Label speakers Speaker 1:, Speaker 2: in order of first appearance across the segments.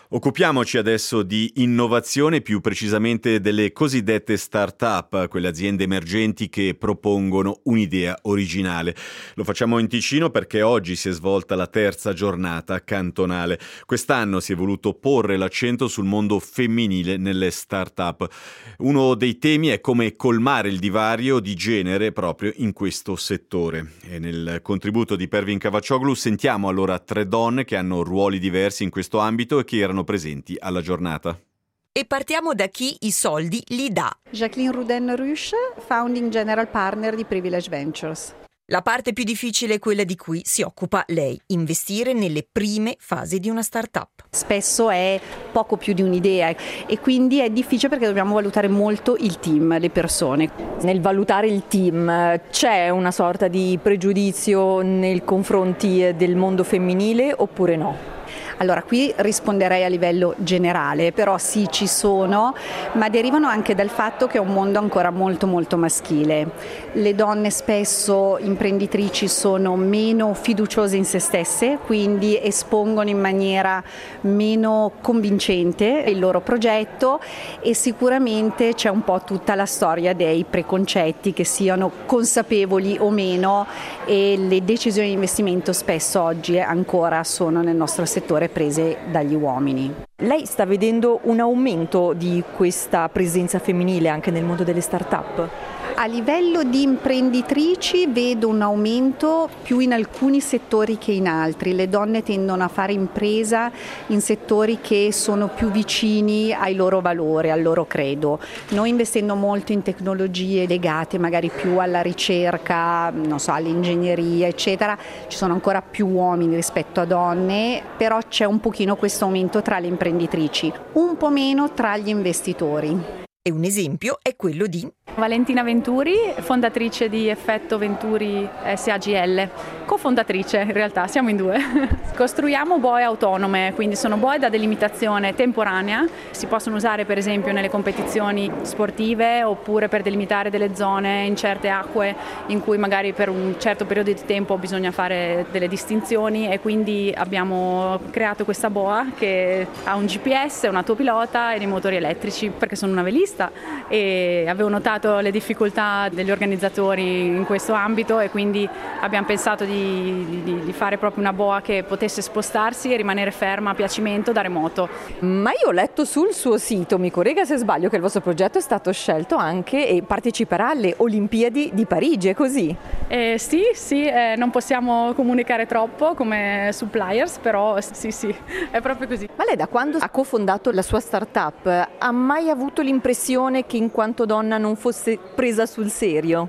Speaker 1: Occupiamoci adesso di innovazione, più precisamente delle cosiddette start-up, quelle aziende emergenti che propongono un'idea originale. Lo facciamo in Ticino perché oggi si è svolta la terza giornata cantonale. Quest'anno si è voluto porre l'accento sul mondo femminile nelle start-up. Uno dei temi è come colmare il divario di genere proprio in questo settore. E nel contributo di Pervin Cavaccioglu sentiamo allora tre donne che hanno ruoli diversi in questo ambito e che erano presenti alla giornata.
Speaker 2: E partiamo da chi i soldi li dà.
Speaker 3: Jacqueline Ruden-Ruche, Founding General Partner di Privilege Ventures.
Speaker 2: La parte più difficile è quella di cui si occupa lei, investire nelle prime fasi di una startup.
Speaker 3: Spesso è poco più di un'idea e quindi è difficile perché dobbiamo valutare molto il team, le persone.
Speaker 4: Nel valutare il team c'è una sorta di pregiudizio nei confronti del mondo femminile oppure no?
Speaker 3: Allora, qui risponderei a livello generale, però sì, ci sono, ma derivano anche dal fatto che è un mondo ancora molto molto maschile. Le donne spesso imprenditrici sono meno fiduciose in se stesse, quindi espongono in maniera meno convincente il loro progetto e sicuramente c'è un po' tutta la storia dei preconcetti, che siano consapevoli o meno, e le decisioni di investimento spesso oggi ancora sono nel nostro settore prese dagli uomini.
Speaker 4: Lei sta vedendo un aumento di questa presenza femminile anche nel mondo delle start-up?
Speaker 3: A livello di imprenditrici vedo un aumento più in alcuni settori che in altri. Le donne tendono a fare impresa in settori che sono più vicini ai loro valori, al loro credo. Noi, investendo molto in tecnologie legate magari più alla ricerca, non so, all'ingegneria, eccetera, ci sono ancora più uomini rispetto a donne, però c'è un pochino questo aumento tra le imprenditrici, un po' meno tra gli investitori.
Speaker 2: E un esempio è quello di
Speaker 5: Valentina Venturi, fondatrice di Effetto Venturi SAGL, cofondatrice in realtà, siamo in due. Costruiamo boe autonome, quindi sono boe da delimitazione temporanea, si possono usare per esempio nelle competizioni sportive oppure per delimitare delle zone in certe acque in cui magari per un certo periodo di tempo bisogna fare delle distinzioni, e quindi abbiamo creato questa boa che ha un GPS, un autopilota e dei motori elettrici, perché sono una velista e avevo notato le difficoltà degli organizzatori in questo ambito e quindi abbiamo pensato di fare proprio una boa che potesse spostarsi e rimanere ferma a piacimento da remoto.
Speaker 4: Ma io ho letto sul suo sito, mi corregga se sbaglio, che il vostro progetto è stato scelto anche e parteciperà alle Olimpiadi di Parigi, è così?
Speaker 5: Sì, non possiamo comunicare troppo come suppliers, però sì, è proprio così.
Speaker 4: Ma lei, da quando ha cofondato la sua startup, ha mai avuto l'impressione che in quanto donna non fosse presa sul serio?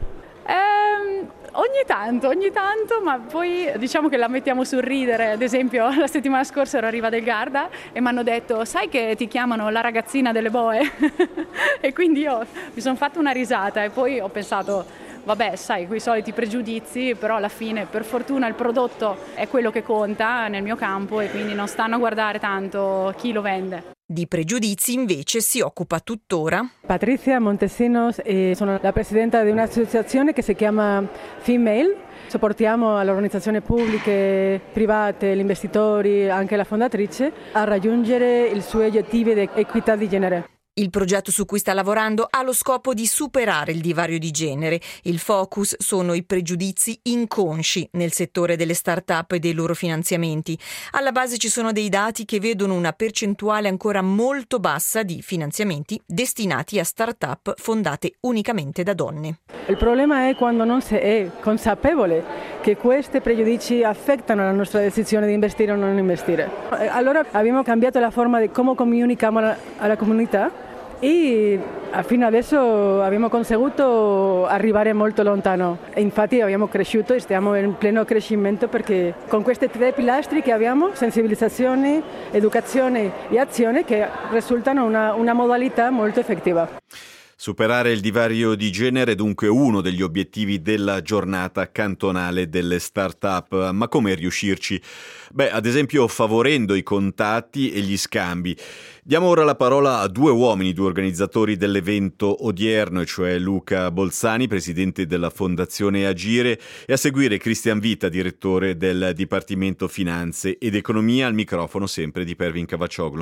Speaker 5: Ogni tanto, ma poi diciamo che la mettiamo sul ridere. Ad esempio la settimana scorsa ero a Riva del Garda e mi hanno detto: sai che ti chiamano la ragazzina delle boe? E quindi io mi sono fatta una risata e poi ho pensato: vabbè, sai, quei soliti pregiudizi, però alla fine per fortuna il prodotto è quello che conta nel mio campo e quindi non stanno a guardare tanto chi lo vende.
Speaker 2: Di pregiudizi invece si occupa tuttora
Speaker 6: Patrizia Montesinos, sono la presidenta di un'associazione che si chiama Female. Supportiamo le organizzazioni pubbliche, private, gli investitori, anche la fondatrice, a raggiungere i suoi obiettivi di equità di genere.
Speaker 2: Il progetto su cui sta lavorando ha lo scopo di superare il divario di genere. Il focus sono i pregiudizi inconsci nel settore delle start-up e dei loro finanziamenti. Alla base ci sono dei dati che vedono una percentuale ancora molto bassa di finanziamenti destinati a start-up fondate unicamente da donne.
Speaker 6: Il problema è quando non si è consapevole che questi pregiudizi affettano la nostra decisione di investire o non investire. Allora abbiamo cambiato la forma di come comunichiamo alla comunità e fino adesso abbiamo conseguito arrivare molto lontano. E infatti abbiamo cresciuto e stiamo in pieno crescimento perché con questi tre pilastri che abbiamo, sensibilizzazione, educazione e azione, che risultano una modalità molto effettiva.
Speaker 1: Superare il divario di genere è dunque uno degli obiettivi della giornata cantonale delle start-up. Ma come riuscirci? Ad esempio favorendo i contatti e gli scambi. Diamo ora la parola a due uomini, due organizzatori dell'evento odierno, e cioè Luca Bolzani, presidente della Fondazione Agire, e a seguire Cristian Vita, direttore del Dipartimento Finanze ed Economia, al microfono sempre di Pervin Cavaccioglu.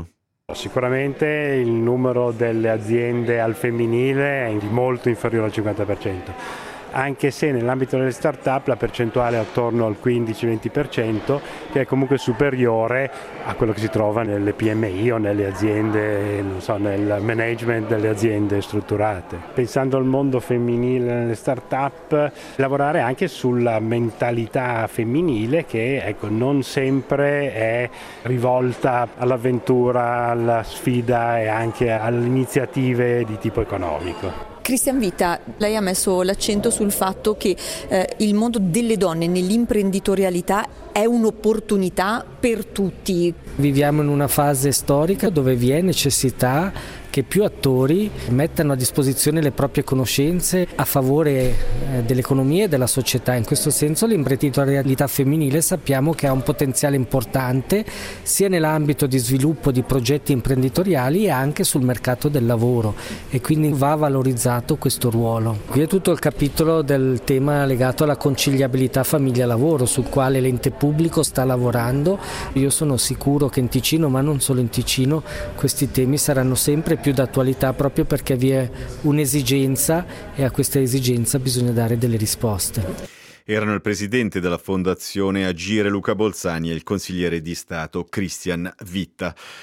Speaker 7: Sicuramente il numero delle aziende al femminile è molto inferiore al 50%, anche se nell'ambito delle start-up la percentuale è attorno al 15-20%, che è comunque superiore a quello che si trova nelle PMI o nelle aziende, nel management delle aziende strutturate. Pensando al mondo femminile nelle start-up, lavorare anche sulla mentalità femminile che non sempre è rivolta all'avventura, alla sfida e anche alle iniziative di tipo economico.
Speaker 2: Christian Vitta, lei ha messo l'accento sul fatto che il mondo delle donne nell'imprenditorialità è un'opportunità per tutti.
Speaker 8: Viviamo in una fase storica dove vi è necessità che più attori mettano a disposizione le proprie conoscenze a favore dell'economia e della società. In questo senso l'imprenditorialità femminile sappiamo che ha un potenziale importante sia nell'ambito di sviluppo di progetti imprenditoriali e anche sul mercato del lavoro, e quindi va valorizzato questo ruolo. Qui è tutto il capitolo del tema legato alla conciliabilità famiglia-lavoro, sul quale l'ente pubblico sta lavorando. Io sono sicuro che in Ticino, ma non solo in Ticino, questi temi saranno sempre più d'attualità, proprio perché vi è un'esigenza e a questa esigenza bisogna dare delle risposte.
Speaker 1: Erano il presidente della Fondazione Agire Luca Bolzani e il consigliere di Stato Christian Vitta.